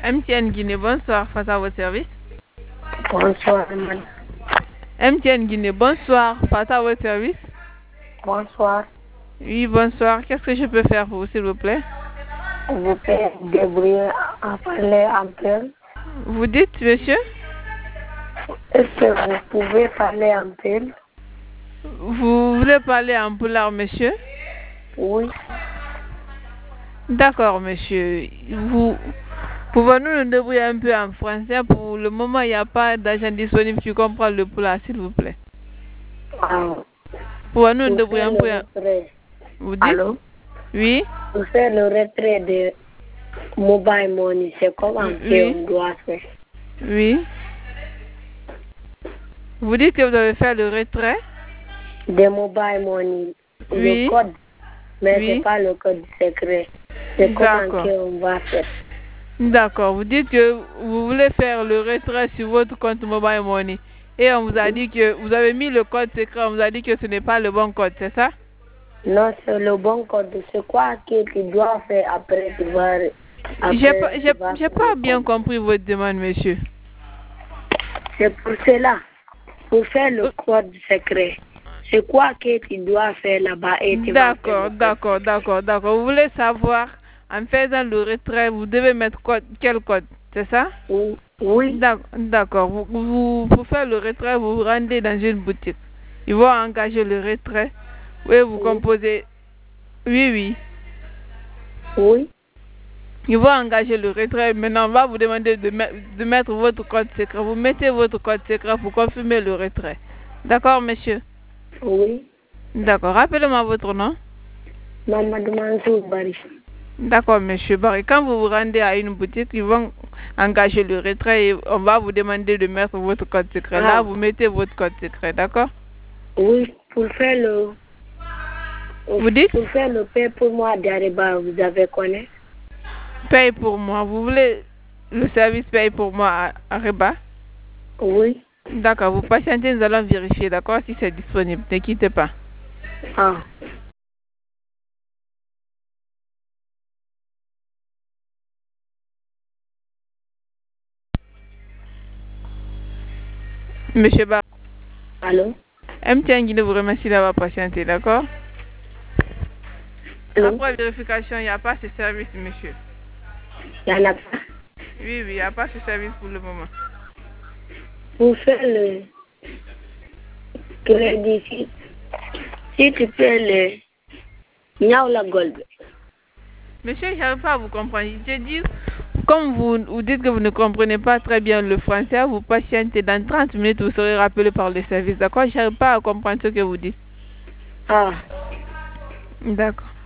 MTN Guinée, bonsoir, face à votre service. Bonsoir, madame. MTN Guinée, bonsoir, face à votre service. Bonsoir. Oui, bonsoir. Qu'est-ce que je peux faire pour vous, s'il vous plaît? Vous pouvez débrouiller à parler un peu. Vous dites, monsieur? Est-ce que vous pouvez parler un peu? Vous voulez parler en poulard, monsieur? Oui. D'accord, monsieur. Pouvons-nous nous débrouiller un peu en français? Pour le moment, il n'y a pas d'argent disponible. Tu comprends le poulard, s'il vous plaît? Ah. Pouvons-nous nous débrouiller un peu? Vous dites? Allô? Oui? Pour faire le retrait de mobile money, c'est comment qu'on doit faire? Oui. Vous dites que vous avez fait le retrait? De mobile money. Oui. Le code. Mais oui. c'est pas le code secret. C'est comment qu'on va faire? D'accord. Vous dites que vous voulez faire le retrait sur votre compte mobile money. Et on vous a dit que vous avez mis le code secret. On vous a dit que ce n'est pas le bon code, c'est ça? Non, c'est le bon code. C'est quoi que tu dois faire après tu vas... J'ai pas bien compris votre demande, monsieur. C'est pour cela. Pour faire le code secret. C'est quoi que tu dois faire là-bas et tu vas faire. D'accord. Vous voulez savoir, en faisant le retrait, vous devez mettre quel code, c'est ça? Oui. D'accord. Pour faire le retrait, vous vous rendez dans une boutique. Ils vont engager le retrait. Oui, vous composez. Oui. Oui. Ils vont engager le retrait. Maintenant, on va vous demander de mettre votre code secret. Vous mettez votre code secret pour confirmer le retrait. D'accord, monsieur? Oui. D'accord. Rappelez-moi votre nom. Mamadou Mansour Bari. D'accord, monsieur Barry. Quand vous vous rendez à une boutique, ils vont engager le retrait et on va vous demander de mettre votre code secret. Là, vous mettez votre code secret, d'accord? Oui, pour faire le... Vous dites? Pour faire le paie pour moi d'Areba, vous avez connu? Paye pour moi. Vous voulez le service paye pour moi à Areba? Oui. D'accord, vous patientez, nous allons vérifier, d'accord, si c'est disponible. Ne quittez pas. Ah. Monsieur Bar. Allô? MTN Guinée vous remercie d'avoir patienté, d'accord? Après vérification, il n'y a pas ce service, monsieur. Il n'y en a pas? Oui, il n'y a pas ce service pour le moment. Pour faire le crédit, si tu fais le Niaoula Gold. Monsieur, je n'arrive pas à vous comprendre. Je dis, comme vous dites que vous ne comprenez pas très bien le français, vous patientez. Dans 30 minutes, vous serez rappelé par le service, d'accord? Je n'arrive pas à comprendre ce que vous dites. Ah. D'accord.